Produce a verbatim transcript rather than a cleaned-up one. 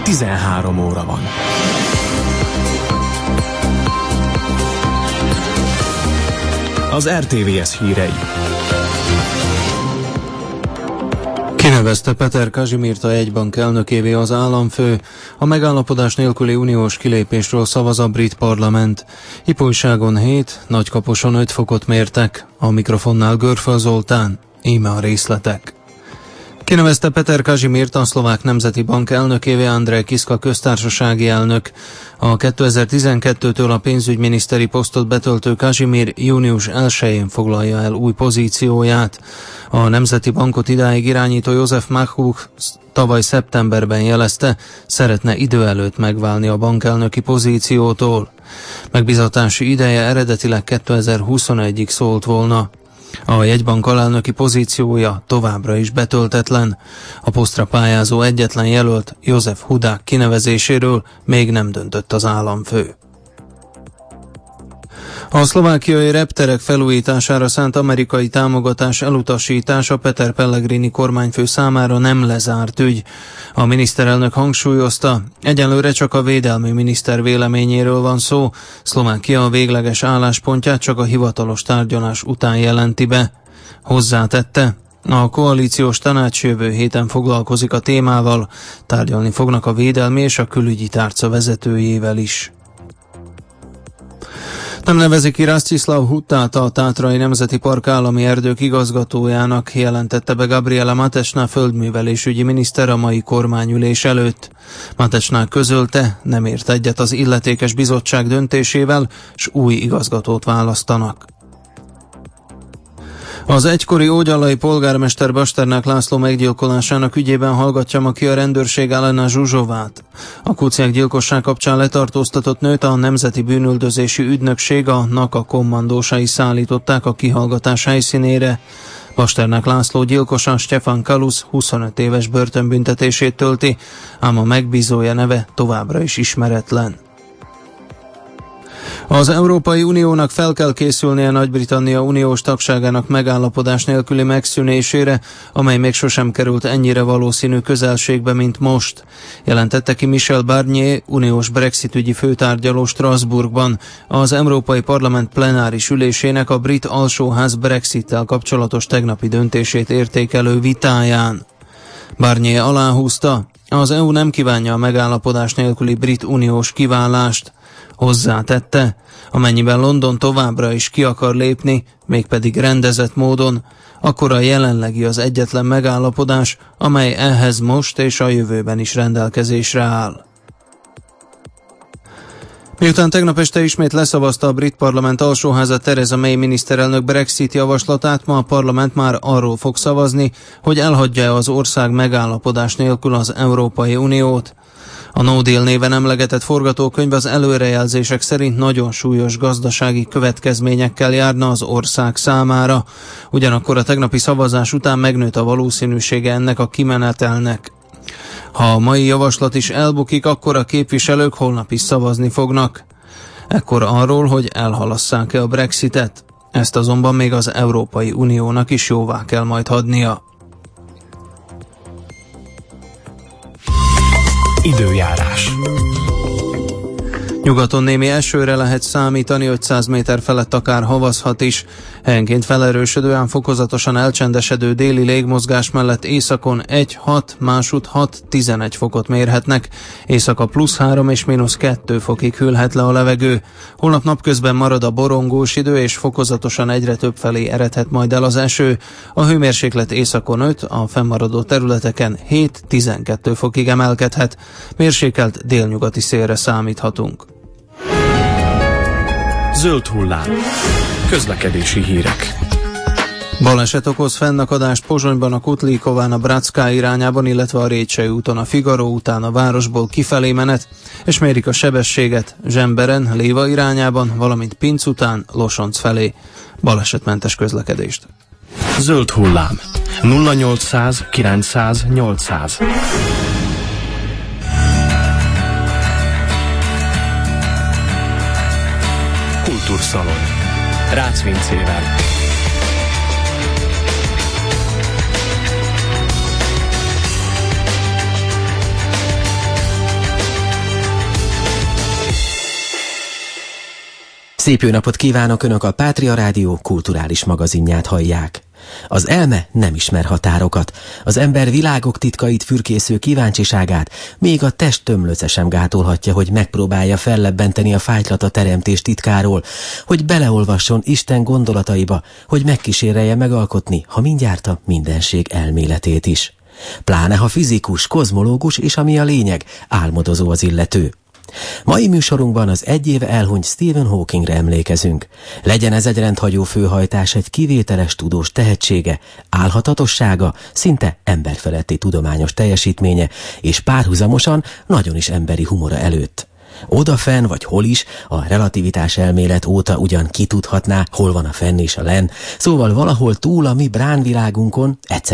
tizenhárom óra van. Az er té vé es hírei. Kinevezte Peter Kazsimírt a jegybank elnökévé az államfő. A megállapodás nélküli uniós kilépésről szavaz a brit parlament. Ipolyságon hét, Nagykaposon öt fokot mértek. A mikrofonnál Görföl Zoltán. Íme a részletek. Kinevezte Peter Kazsimírt a Szlovák Nemzeti Bank elnökévé Andrej Kiska köztársasági elnök. A kétezer-tizenkettőtől a pénzügyminiszteri posztot betöltő Kazsimír június elsején foglalja el új pozícióját. A Nemzeti Bankot idáig irányító József Máchuk tavaly szeptemberben jelezte, szeretne idő előtt megválni a bankelnöki pozíciótól. Megbizatási ideje eredetileg kétezer-huszonegyig szólt volna. A jegybank alelnöki pozíciója továbbra is betöltetlen. A posztra pályázó egyetlen jelölt, József Hudák kinevezéséről még nem döntött az államfő. A szlovákiai repterek felújítására szánt amerikai támogatás elutasítása Peter Pellegrini kormányfő számára nem lezárt ügy. A miniszterelnök hangsúlyozta, egyelőre csak a védelmi miniszter véleményéről van szó, Szlovákia a végleges álláspontját csak a hivatalos tárgyalás után jelenti be. Hozzátette, a koalíciós tanács jövő héten foglalkozik a témával, tárgyalni fognak a védelmi és a külügyi tárca vezetőjével is. Nem nevezik ki Rastislav Huttát a Tátrai Nemzeti Park állami erdők igazgatójának, jelentette be Gabriela Matesna földművelésügyi miniszter a mai kormányülés előtt. Matesna közölte, nem ért egyet az illetékes bizottság döntésével, s új igazgatót választanak. Az egykori ógyalai polgármester Basternák László meggyilkolásának ügyében hallgatja ma ki a rendőrség Alena Zsuzsovát. A Kuciak gyilkosság kapcsán letartóztatott nőt a Nemzeti Bűnüldözési Ügynökség, a NAKA kommandósai szállították a kihallgatás helyszínére. Basternák László gyilkosa, Stefan Kalusz huszonöt éves börtönbüntetését tölti, ám a megbízója neve továbbra is ismeretlen. Az Európai Uniónak fel kell készülnie Nagy-Britannia uniós tagságának megállapodás nélküli megszűnésére, amely még sosem került ennyire valószínű közelségbe, mint most, jelentette ki Michel Barnier, uniós Brexit ügyi főtárgyaló Strasbourgban, az Európai Parlament plenáris ülésének a brit alsóház Brexittel kapcsolatos tegnapi döntését értékelő vitáján. Barnier aláhúzta, az é u nem kívánja a megállapodás nélküli brit uniós kiválást. Hozzátette, amennyiben London továbbra is ki akar lépni, mégpedig rendezett módon, akkor a jelenlegi az egyetlen megállapodás, amely ehhez most és a jövőben is rendelkezésre áll. Miután tegnap este ismét leszavazta a brit parlament alsóháza Theresa May miniszterelnök Brexit javaslatát, ma a parlament már arról fog szavazni, hogy elhagyja az ország megállapodás nélkül az Európai Uniót. A No Deal néven emlegetett forgatókönyv az előrejelzések szerint nagyon súlyos gazdasági következményekkel járna az ország számára. Ugyanakkor a tegnapi szavazás után megnőtt a valószínűsége ennek a kimenetelnek. Ha a mai javaslat is elbukik, akkor a képviselők holnap is szavazni fognak. Ekkor arról, hogy elhalasszák-e a Brexitet. Ezt azonban még az Európai Uniónak is jóvá kell majd hagynia. Időjárás. Nyugaton némi esőre lehet számítani, ötszáz méter felett akár havazhat is. Helyenként felerősödően fokozatosan elcsendesedő déli légmozgás mellett északon egy-hat, másút hat-tizenegy fokot mérhetnek. Éjszaka plusz három és mínusz kettő fokig hűlhet le a levegő. Holnap napközben marad a borongós idő, és fokozatosan egyre több felé eredhet majd el az eső. A hőmérséklet északon öt, a fennmaradó területeken hét-tizenkettő fokig emelkedhet. Mérsékelt délnyugati szélre számíthatunk. Zöld hullám. Közlekedési hírek. Baleset okoz fennakadást Pozsonyban a Kutlíkován a Bratská irányában, illetve a Récsei úton a Figaro után a városból kifelé menet, és mérik a sebességet Zsemberen, Léva irányában, valamint Pinc után Losonc felé. Balesetmentes közlekedést. Zöld hullám. nulla nyolcszáz kilencszáz nyolcszáz. Kultúrszalon. Rácz Vincével. Szép jó napot kívánok, Önök a Pátria Rádió kulturális magazinját hallják. Az elme nem ismer határokat, az ember világok titkait fürkésző kíváncsiságát még a test tömlöce sem gátolhatja, hogy megpróbálja fellebbenteni a fájtlat a teremtés titkáról, hogy beleolvasson Isten gondolataiba, hogy megkísérelje megalkotni, ha mindjárt a mindenség elméletét is. Pláne ha fizikus, kozmológus és ami a lényeg, álmodozó az illető. Mai műsorunkban az egy éve elhunyt Stephen Hawkingre emlékezünk. Legyen ez egy rendhagyó főhajtás, egy kivételes tudós tehetsége, álhatatossága, szinte emberfeletti tudományos teljesítménye, és párhuzamosan nagyon is emberi humora előtt. Odafenn vagy hol is, a relativitás elmélet óta ugyan ki tudhatná, hol van a fenn és a len, szóval valahol túl a mi bránvilágunkon egyszer